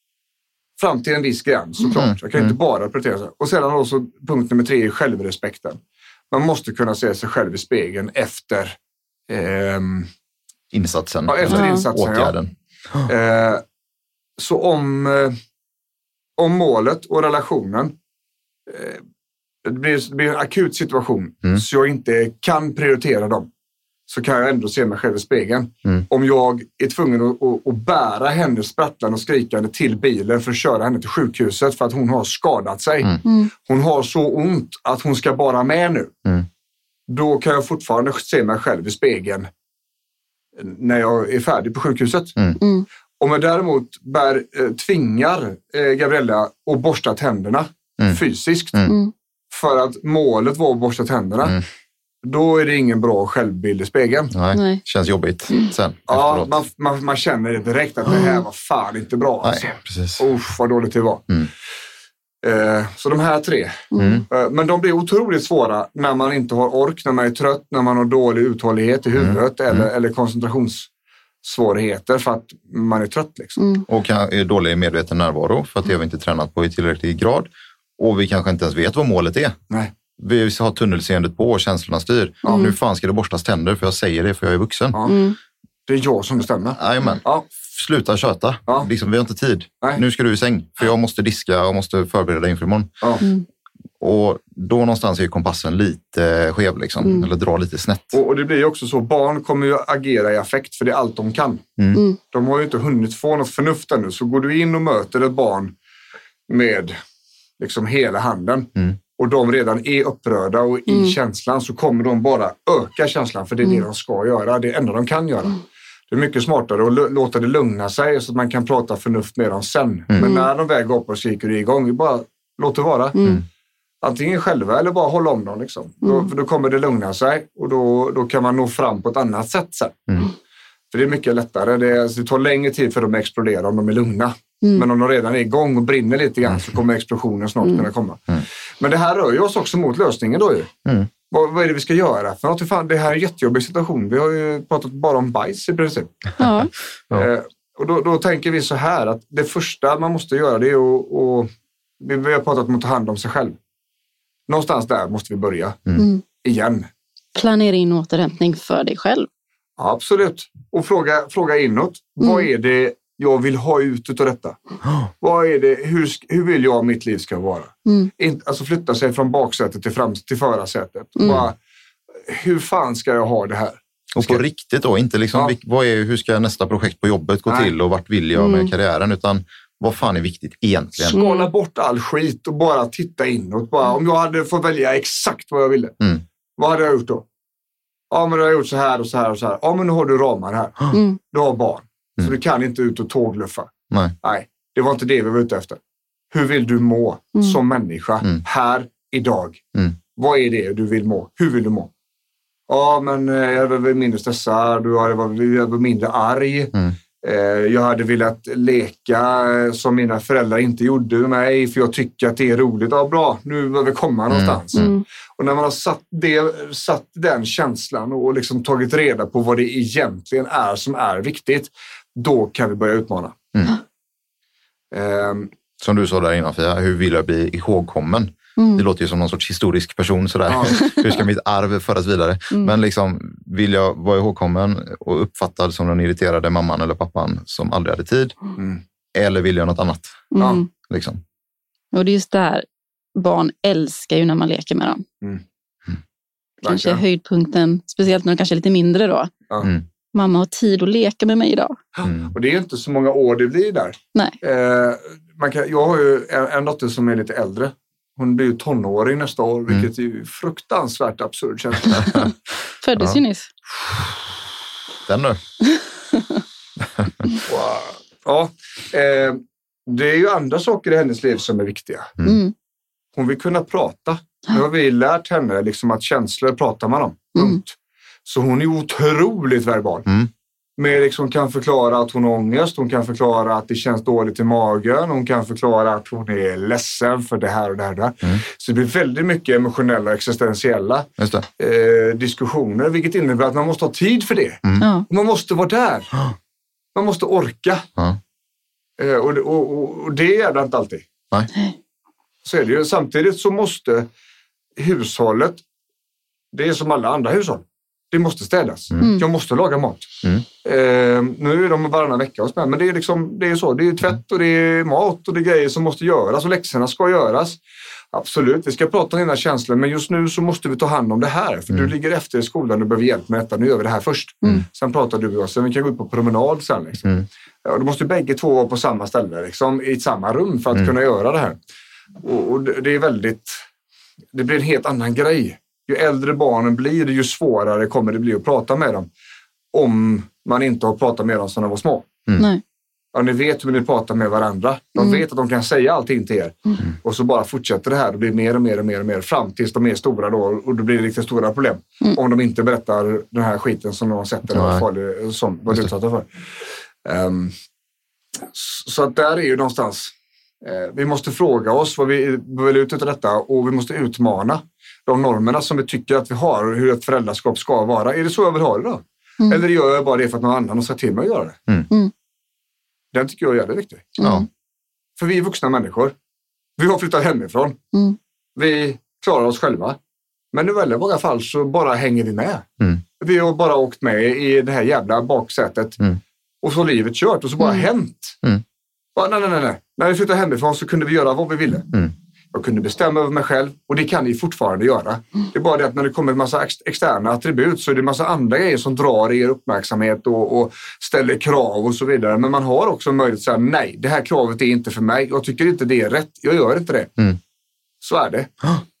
Fram till en viss gräns såklart. Mm. Jag kan inte bara prioritera sig. Och sedan också punkt nummer tre är självrespekten. Man måste kunna se sig själv i spegeln efter ehm,
insatsen.
Ja, efter
ja.
insatsen.
Åtgärden.
Ja. Eh, så om, eh, om målet och relationen eh, det blir, det blir en akut situation mm. så jag inte kan prioritera dem, så kan jag ändå se mig själv i spegeln. Mm. Om jag är tvungen att, att, att bära henne sprattlande och skrikande till bilen för att köra henne till sjukhuset för att hon har skadat sig. Mm. Mm. Hon har så ont att hon ska bara med nu. Mm. Då kan jag fortfarande se mig själv i spegeln när jag är färdig på sjukhuset. Mm. Mm. Om jag däremot bär, eh, tvingar eh, Gabriella att borsta tänderna mm. fysiskt mm. för att målet var att borsta tänderna, mm. då är det ingen bra självbild i spegeln.
Nej, Nej. Känns jobbigt sen.
Ja, man, man, man känner det direkt att det här var fan inte bra.
Nej,
alltså.
precis.
Uff, vad dåligt det var. Mm. Eh, så de här tre. Mm. Eh, men de blir otroligt svåra när man inte har ork, när man är trött, när man har dålig uthållighet i huvudet mm. eller, mm. eller koncentrationssvårigheter för att man är trött. Liksom. Mm.
Och är dålig medveten närvaro för att det har vi inte tränat på i tillräcklig grad. Och vi kanske inte ens vet vad målet är.
Nej.
Vi har tunnelseendet på och känslorna styr. Mm. Nu fan ska det borstas tänder för jag säger det för jag är vuxen.
Ja. Mm. Det är jag som bestämmer.
Jajamän. Ja. Sluta köta. Ja. Liksom, vi har inte tid. Nej. Nu ska du i säng. För jag måste diska och måste förbereda inför imorgon. Ja. Mm. Och då någonstans är kompassen lite skev liksom. Mm. Eller drar lite snett.
Och, och det blir ju också så. Barn kommer ju agera i affekt för det är allt de kan. Mm. Mm. De har ju inte hunnit få något förnuft ännu. Så går du in och möter ett barn med liksom hela handen. Mm. Och de redan är upprörda och i mm. känslan, så kommer de bara öka känslan, för det är mm. det de ska göra. Det är det enda de kan göra. Mm. Det är mycket smartare att l- låta det lugna sig så att man kan prata förnuft med dem sen. Mm. Men när de väl går upp och skriker igång, vi bara låt det vara. Mm. Antingen själva eller bara hålla om dem. Liksom. Mm. Då, för då kommer det lugna sig och då, då kan man nå fram på ett annat sätt sen. Mm. För det är mycket lättare. Det, alltså, det tar längre tid för dem att explodera om de är lugna. Mm. Men om de redan är igång och brinner lite grann så kommer explosionen snart mm. kunna komma. Mm. Men det här rör ju oss också mot lösningen då ju. Mm. Vad, vad är det vi ska göra? För något, fan, det här är en jättejobbig situation. Vi har ju pratat bara om bajs i princip.
Ja.
eh, och då, då tänker vi så här att det första man måste göra, det är att, och, vi har pratat om att ta hand om sig själv. Någonstans där måste vi börja. Mm. Igen.
Planera in återhämtning för dig själv.
Ja, absolut. Och fråga, fråga inåt. Mm. Vad är det jag vill ha ut av detta? Oh. Vad är det, hur, hur vill jag mitt liv ska vara? Mm. In, alltså flytta sig från baksätet till, fram, till förarsätet. Mm. Bara, hur fan ska jag ha det här?
Och på ska... riktigt då, inte liksom, ja. vad är, hur ska nästa projekt på jobbet gå Nej. till och vart vill jag mm. med karriären, utan vad fan är viktigt egentligen?
Skala bort all skit och bara titta inåt. Bara, om jag hade fått välja exakt vad jag ville, mm. vad hade jag gjort då? Ja, men du har gjort så här och så här och så här. Ja, men nu har du ramar här. Mm. Du har barn. Så mm. du kan inte ut och tågluffa.
Nej.
Nej, det var inte det vi var ute efter. Hur vill du må mm. som människa mm. här idag? Mm. Vad är det du vill må? Hur vill du må? Ja, men jag var mindre stressad. Jag var mindre arg. Mm. Jag hade velat leka som mina föräldrar inte gjorde med mig, för jag tycker att det är roligt. Ja, bra, nu behöver vi komma någonstans. Mm. Mm. Och när man har satt, det, satt den känslan och liksom tagit reda på vad det egentligen är som är viktigt, då kan vi börja utmana. Mm.
Um, som du sa där innan, Fia, hur vill jag bli ihågkommen? Mm. Det låter ju som någon sorts historisk person sådär. Ja. Hur ska mitt arv föras vidare? Mm. Men liksom, vill jag vara ihågkommen och uppfattad som den irriterade mamman eller pappan som aldrig hade tid? Mm. Eller vill jag något annat?
Mm.
Ja, liksom.
Och det är just det här, barn älskar ju när man leker med dem. Mm. Mm. kanske är höjdpunkten, speciellt när de kanske är lite mindre då.
Ja.
Mm.
Mamma har tid att leka med mig idag.
Mm.
Och det är inte så många år det blir där.
Nej.
Eh, man kan, jag har ju en, en dotter som är lite äldre. Hon blir ju tonåring nästa år,
Mm.
vilket är ju fruktansvärt absurd känsla.
Föddes
Ja.
ju nyss.
Den nu.
Wow. Ja, eh, det är ju andra saker i hennes liv som är viktiga.
Mm.
Hon vill kunna prata. Nu har vi lärt henne liksom att känslor pratar man om.
Mm.
Punkt. Så hon är otroligt verbal.
Mm.
Men liksom kan förklara att hon har ångest. Hon kan förklara att det känns dåligt i magen. Hon kan förklara att hon är ledsen för det här och det här. Och det här.
Mm.
Så det blir väldigt mycket emotionella och existentiella
Just det.
eh, diskussioner. Vilket innebär att man måste ha tid för det.
Mm.
Ja.
Man måste vara där. Man måste orka.
Ja.
Eh, och, och, och, och det är det inte alltid.
Nej.
Så är det ju. Samtidigt så måste hushållet, det är som alla andra hushåll. Det måste städas.
Mm.
Jag måste laga mat.
Mm.
Eh, nu är de varannan vecka hos mig. Men det är liksom, det är så. Det är tvätt och det är mat och det är grejer som måste göras. Och läxorna ska göras. Absolut, vi ska prata om dina känslor. Men just nu så måste vi ta hand om det här. För
Mm.
du ligger efter i skolan och behöver hjälp med detta. Nu gör vi det här först.
Mm.
Sen pratar du och sen vi kan gå ut på promenad sen. Liksom.
Mm.
Ja, då måste bägge två vara på samma ställe. Liksom, i samma rum för att
Mm.
kunna göra det här. Och, och det, det är väldigt... Det blir en helt annan grej. Ju äldre barnen blir, ju svårare kommer det bli att prata med dem. Om man inte har pratat med dem sedan de var små.
Mm.
Nej.
Ja, ni vet hur ni pratar med varandra. De
Mm.
vet att de kan säga allting till er.
Mm.
Och så bara fortsätter det här. Det blir mer och mer och mer och mer. Fram tills de är stora då. Och då blir det riktigt stora problem.
Mm.
Om de inte berättar den här skiten som de har sett eller
Nej.
vad farlig, som var utsatta för. Um, så att där är ju någonstans... Eh, vi måste fråga oss vad vi vill ut av detta. Och vi måste utmana de normerna som vi tycker att vi har. Och hur ett föräldraskap ska vara. Är det så jag vill ha det då?
Mm.
Eller gör jag bara det för att någon annan har sagt till mig att göra det?
Mm.
Mm.
Den tycker jag är jävligt viktig.
Ja.
För vi är vuxna människor. Vi har flyttat hemifrån.
Mm.
Vi klarar oss själva. Men i väldigt många fall så bara hänger vi med.
Mm.
Vi har bara åkt med i det här jävla baksätet.
Mm.
Och så har livet kört och så bara
Mm.
hänt.
Mm.
Bara, nej, nej, nej, nej. När vi flyttade hemifrån så kunde vi göra vad vi ville.
Mm.
Jag kunde bestämma över mig själv och det kan ni fortfarande göra. Det är bara det att när det kommer en massa ex- externa attribut så är det en massa andra grejer som drar er uppmärksamhet och, och ställer krav och så vidare. Men man har också möjlighet att säga nej, det här kravet är inte för mig. Jag tycker inte det är rätt. Jag gör inte det.
Mm.
Så är det.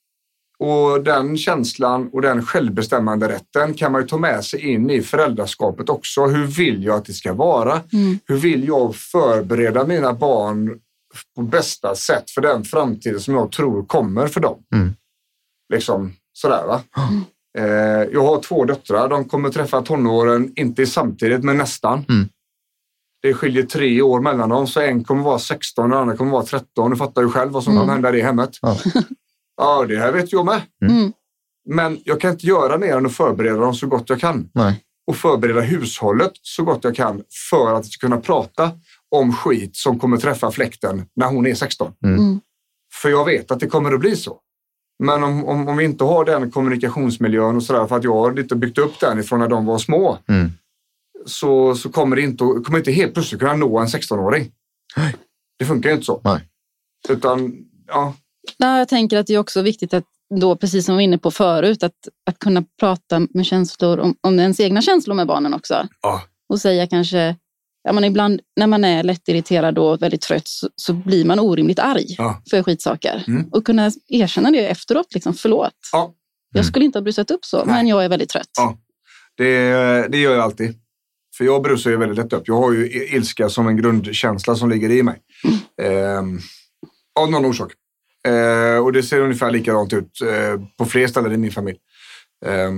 Och den känslan och den självbestämmande rätten kan man ju ta med sig in i föräldraskapet också. Hur vill jag att det ska vara?
Mm.
Hur vill jag förbereda mina barn på bästa sätt för den framtid som jag tror kommer för dem?
Mm.
Liksom sådär va? Eh, jag har två döttrar. De kommer träffa tonåren, inte samtidigt men nästan.
Mm.
Det skiljer tre år mellan dem. Så en kommer vara sexton och den andra kommer vara tretton. Du fattar ju själv vad som
Mm.
kommer hända i hemmet.
Ja.
Ja, det här vet jag med.
Mm.
Men jag kan inte göra mer än att förbereda dem så gott jag kan.
Nej.
Och förbereda hushållet så gott jag kan för att kunna prata om skit som kommer träffa fläkten när hon är sexton.
Mm.
Mm.
För jag vet att det kommer att bli så. Men om, om, om vi inte har den kommunikationsmiljön och sådär, för att jag har inte byggt upp den ifrån när de var små,
Mm.
så, så kommer det inte, kommer inte helt plötsligt kunna nå en sexton-åring.
Nej.
Det funkar ju inte så.
Nej.
Utan, ja.
Nej, jag tänker att det är också viktigt att då, precis som vi var inne på förut, att, att kunna prata med känslor om, om ens egna känslor med barnen också.
Ja.
Och säga kanske, ja, man ibland när man är lätt irriterad och väldigt trött så, så blir man orimligt arg
Ja.
för skitsaker.
Mm.
Och kunna erkänna det efteråt, liksom, förlåt.
Ja.
Jag skulle inte ha brusat upp så,
Nej.
men jag är väldigt trött.
Ja. Det, det gör jag alltid. För jag brusar ju väldigt lätt upp. Jag har ju ilska som en grundkänsla som ligger i mig. Mm. Eh, av någon orsak. Eh, och det ser ungefär likadant ut eh, på fler ställen i min familj. Eh,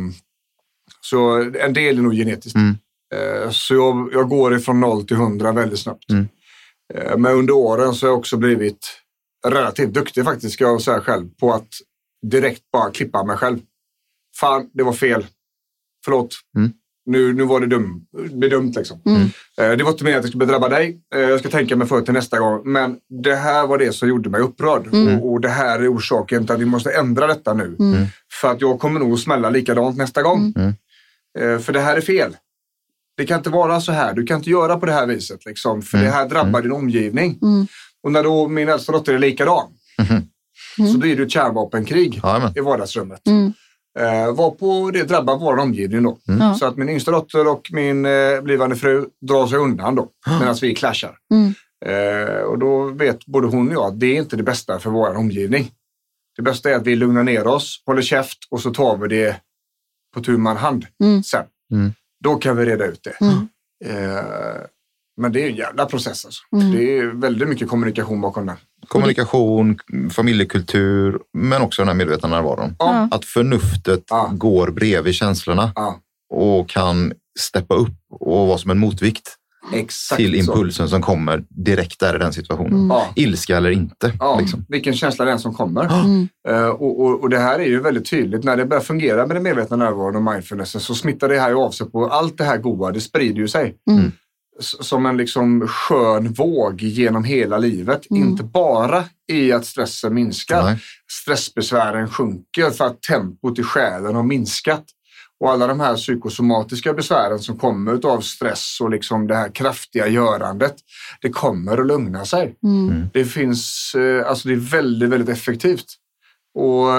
så en del är nog genetiskt.
Mm.
Eh, så jag, jag går ifrån noll till hundra väldigt snabbt.
Mm.
Eh, men under åren så har jag också blivit relativt duktig faktiskt, ska jag säga själv, på att direkt bara klippa mig själv. Fan, det var fel. Förlåt.
Mm.
Nu, nu var det dum, det är dumt liksom.
Mm.
Eh, det var inte meningen att jag skulle drabba dig. Eh, jag ska tänka mig för till nästa gång. Men det här var det som gjorde mig upprörd.
Mm.
Och, och det här är orsaken till att vi måste ändra detta nu.
Mm.
För att jag kommer nog smälla likadant nästa gång.
Mm.
Eh, för det här är fel. Det kan inte vara så här. Du kan inte göra på det här viset. Liksom, för
Mm.
det här drabbar din omgivning.
Mm.
Och när då min äldsta dotter är likadan.
Mhm.
Mm.
Så blir det ett kärnvapenkrig
Jajamän.
i vardagsrummet.
Mm.
Eh, var på det drabbar vår omgivning då.
Mm.
Så att min yngsta dotter och min eh, blivande fru drar sig undan då. Medan vi clashar.
Mm.
Eh, och då vet både hon och jag att det är inte det bästa för vår omgivning. Det bästa är att vi lugnar ner oss, håller käft och så tar vi det på tu man hand
Mm.
sen.
Mm.
Då kan vi reda ut det.
Mm.
Eh, men det är en jävla process alltså.
Mm.
Det är väldigt mycket kommunikation bakom den.
Kommunikation, familjekultur, men också den här medvetna närvaron.
Ja.
Att förnuftet
Ja.
går bredvid känslorna
Ja,
och kan steppa upp och vara som en motvikt
exakt
till
så.
impulsen som kommer direkt där i den situationen.
Mm.
Ja.
Ilska eller inte.
Ja,
Liksom.
vilken känsla den som kommer.
Mm.
Uh, och, och, och det här är ju väldigt tydligt. När det börjar fungera med den medvetna närvaron och mindfulnessen så smittar det här ju av sig på allt det här goda. Det sprider ju sig.
Mm.
S- Som en liksom skön våg genom hela livet.
Mm.
Inte bara i att stressen minskar.
Nej.
Stressbesvären sjunker för att tempot i själen har minskat. Och alla de här psykosomatiska besvären som kommer av stress och liksom det här kraftiga görandet, det kommer att lugna sig.
Mm.
Det finns, eh, alltså det är väldigt, väldigt effektivt. Och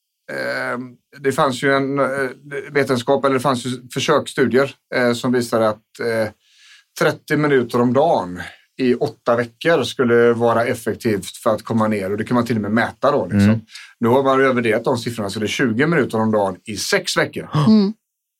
eh, det fanns ju en eh, vetenskap, eller det fanns ju försöksstudier eh, som visade att eh, trettio minuter om dagen i åtta veckor skulle vara effektivt för att komma ner. Och det kan man till och med mäta då. Liksom.
Mm.
Nu har man överdelat de siffrorna så det är tjugo minuter om dagen i sex veckor.
Mm.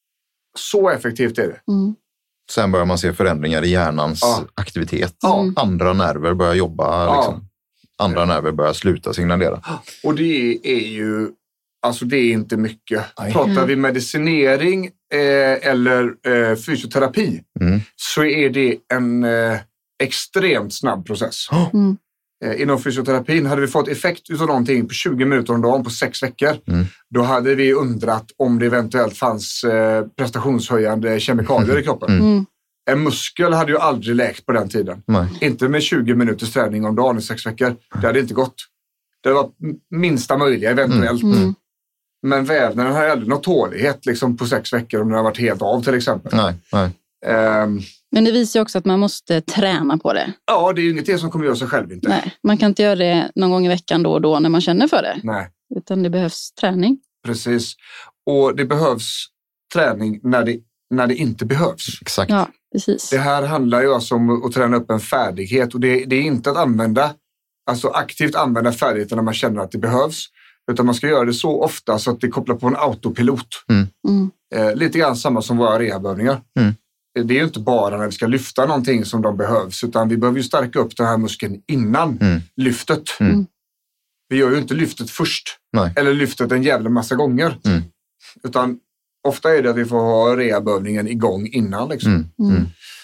Så effektivt är det.
Mm.
Sen börjar man se förändringar i hjärnans
Ja.
aktivitet.
Ja.
Andra nerver börjar jobba.
Ja.
Liksom. Andra nerver börjar sluta signalera.
Och det är ju, alltså det är inte mycket.
Nej.
Pratar vi medicinering eh, eller eh, fysioterapi
Mm.
så är det en eh, extremt snabb process.
Mm.
Eh, inom fysioterapin hade vi fått effekt utav någonting på tjugo minuter om dagen på sex veckor.
Mm.
Då hade vi undrat om det eventuellt fanns eh, prestationshöjande kemikalier i kroppen.
Mm.
Mm.
En muskel hade ju aldrig läkt på den tiden.
Nej.
Inte med tjugo minuters träning om dagen i sex veckor. Det hade inte gått. Det var minsta möjliga eventuellt.
Mm.
Men vävnaden har aldrig någon tålighet liksom, på sex veckor om den har varit helt av till exempel.
Nej, nej.
Ehm,
Men det visar ju också att man måste träna på det.
ja, det är ju inget som kommer göra sig själv inte.
Nej, man kan inte göra det någon gång i veckan då och då när man känner för det.
Nej,
Utan det behövs träning.
precis. Och det behövs träning när det, när det inte behövs.
Exakt.
Ja, precis.
Det här handlar ju alltså om att träna upp en färdighet. Och det, det är inte att använda, alltså aktivt använda färdigheten när man känner att det behövs. Utan man ska göra det så ofta så att det kopplar på en autopilot.
Mm.
Eh, lite grann samma som våra rehabövningar.
Mm.
Det är ju inte bara när vi ska lyfta någonting som de behövs. Utan vi behöver ju stärka upp den här muskeln innan
Mm.
lyftet.
Mm.
Vi gör ju inte lyftet först.
Nej.
Eller lyftet en jävla massa gånger.
Mm.
Utan ofta är det att vi får ha rehabövningen igång innan. Liksom.
Mm. Mm.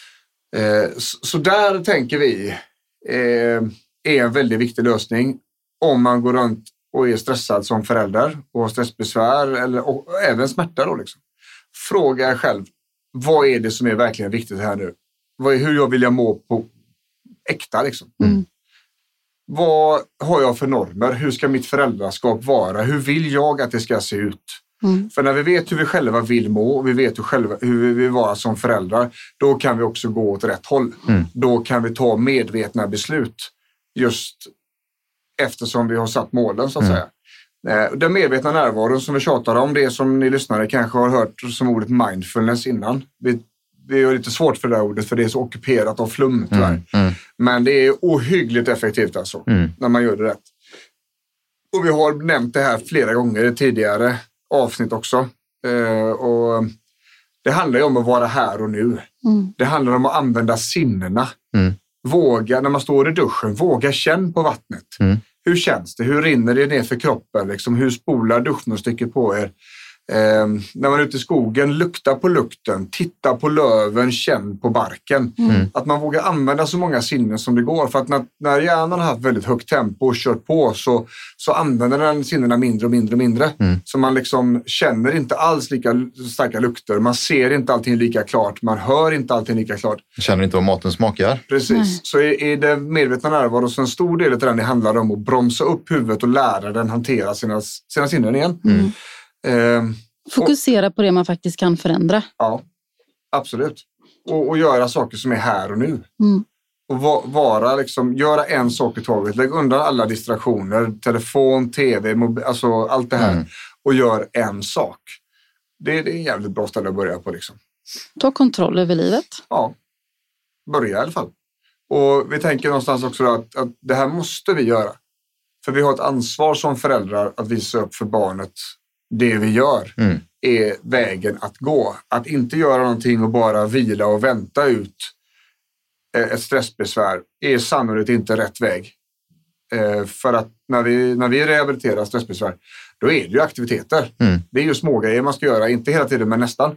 Eh, så, så där tänker vi eh, är en väldigt viktig lösning. Om man går runt och är stressad som förälder och har stressbesvär eller och, och även smärta då liksom. Fråga er själv, vad är det som är verkligen viktigt här nu? Vad är, hur jag vill jag må på äkta liksom?
Mm.
Vad har jag för normer? Hur ska mitt föräldraskap vara? Hur vill jag att det ska se ut?
Mm.
För när vi vet hur vi själva vill må och vi vet hur, själva, hur vi vill vara som föräldrar, då kan vi också gå åt rätt håll.
Mm.
Då kan vi ta medvetna beslut just eftersom vi har satt målen så att
Mm.
säga. Eh, Den medvetna närvaron som vi tjatar om, det som ni lyssnare kanske har hört som ordet mindfulness innan. Vi, vi har lite svårt för det här ordet för det är så ockuperat av flum tyvärr.
Mm. Mm.
Men det är ohyggligt effektivt alltså,
Mm.
när man gör det rätt. Och vi har nämnt det här flera gånger i tidigare avsnitt också. Eh, och det handlar ju om att vara här och nu.
Mm.
Det handlar om att använda sinnena.
Mm.
Våga, när man står i duschen, våga känn på vattnet.
Mm.
Hur känns det? Hur rinner det ner för kroppen? Liksom, hur spolar duschmunstycket på er? Eh, när man är ute i skogen, lukta på lukten, titta på löven, känn på barken.
Mm.
Att man vågar använda så många sinnen som det går. För att när, när hjärnan har haft väldigt högt tempo och kört på så, så använder den sinnena mindre och mindre och mindre.
Mm.
Så man liksom känner inte alls lika starka lukter. Man ser inte allting lika klart. Man hör inte allting lika klart.
Känner inte vad maten smakar.
Precis.
Nej.
Så är, är det medvetna närvaro så en stor del av den det handlar om att bromsa upp huvudet och lära den hantera sina, sina sinnen igen.
Mm.
Eh,
Fokusera på det man faktiskt kan förändra.
ja, absolut. Och, och göra saker som är här och nu.
Mm.
Och va, vara liksom, göra en sak i taget. Lägg undan alla distraktioner, telefon, tv, mobil, alltså allt det här.
Mm.
och gör en sak. Det, det är en jävligt bra ställe att börja på liksom.
Ta kontroll över livet.
Ja, börja i alla fall. Och vi tänker någonstans också att, att det här måste vi göra. För vi har ett ansvar som föräldrar att visa upp för barnet det vi gör mm. är vägen att gå. Att inte göra någonting och bara vila och vänta ut ett stressbesvär är sannolikt inte rätt väg. För att när vi, när vi rehabiliterar stressbesvär, då är det ju aktiviteter. Mm. Det är ju små grejer man ska göra, inte hela tiden men nästan.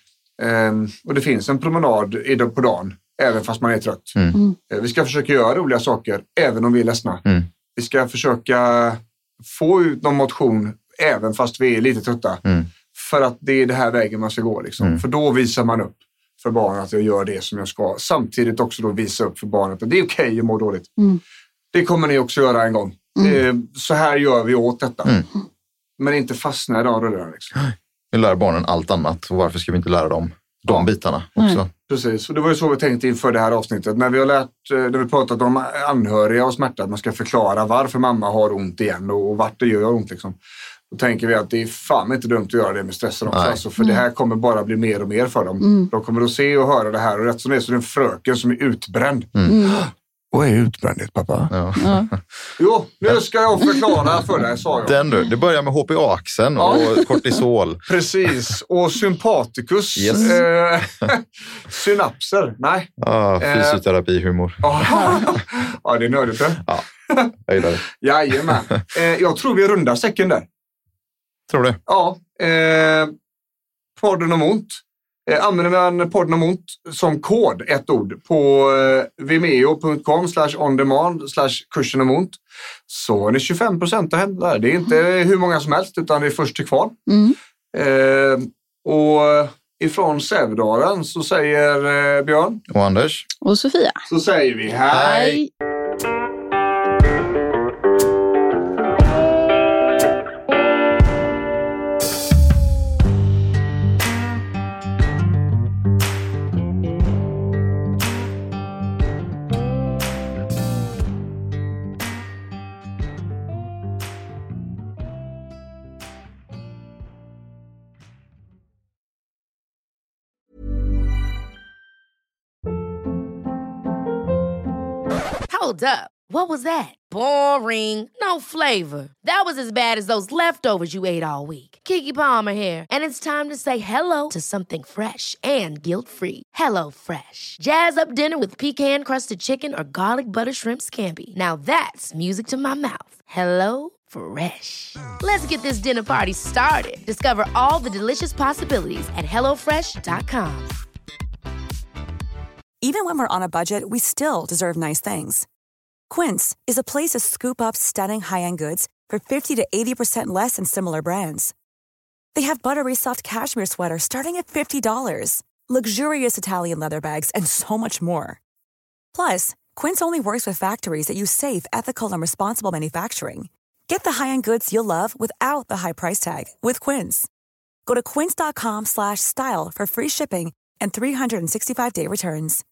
Mm. Och det finns en promenad på dagen, även fast man är trött. Mm. Vi ska försöka göra roliga saker, även om vi är ledsna. Mm. Vi ska försöka få ut någon motion, även fast vi är lite trötta. Mm. För att det är det här vägen man ska gå. Liksom. Mm. För då visar man upp för barnet att jag gör det som jag ska. Samtidigt också då visa upp för barnet att det är okej okay att må dåligt. Mm. Det kommer ni också göra en gång. Mm. Så här gör vi åt detta. Mm. Men inte fastna i de rullarna. Liksom.
Vi lär barnen allt annat. Och varför ska vi inte lära dem de ja. bitarna också? Mm.
Precis, och det var ju så vi tänkte inför det här avsnittet. När vi har lärt, när vi pratat om anhöriga och smärta, att man ska förklara varför mamma har ont igen och vart det gör ont liksom. Då tänker vi att det är fan inte dumt att göra det med stressen också. Alltså, för mm. det här kommer bara bli mer och mer för dem. Mm. De kommer att se och höra det här. Och rätt som det är så är det en fröken som är utbränd. Mm. Vad är utbrändhet, pappa? Ja. Ja. Jo, nu ska jag förklara för dig, sa jag.
Den du, det börjar med H P A-axeln och ja. kortisol.
Precis, och sympaticus. Yes. Eh, synapser, nej.
Ah, fysioterapihumor.
Eh, ja, det är nödigt det.
Ja, jag gillar det.
Jajamän. Eh, jag tror vi rundar säcken där.
Tror du?
Ja. Eh, podden om ont. Eh, använder man podden om ont som kod, ett ord, på eh, vimeo punkt com slash on demand slash kursen om ont, så är det tjugofem procent att hända där. Det är inte hur många som helst, utan det är först till kvar. Mm. Eh, och ifrån Sävedalen så säger eh, Björn.
Och Anders.
Och Sofia.
Så säger vi hej. hej.
Hold up. What was that? Boring. No flavor. That was as bad as those leftovers you ate all week. Keke Palmer here, and it's time to say hello to something fresh and guilt-free. Hello Fresh. Jazz up dinner with pecan-crusted chicken or garlic butter shrimp scampi. Now that's music to my mouth. Hello Fresh. Let's get this dinner party started. Discover all the delicious possibilities at hello fresh dot com.
Even when we're on a budget, we still deserve nice things. Quince is a place to scoop up stunning high-end goods for fifty to eighty percent less than similar brands. They have buttery soft cashmere sweaters starting at fifty dollars, luxurious Italian leather bags, and so much more. Plus, Quince only works with factories that use safe, ethical, and responsible manufacturing. Get the high-end goods you'll love without the high price tag with Quince. Go to quince dot com slash style for free shipping and three sixty-five day returns.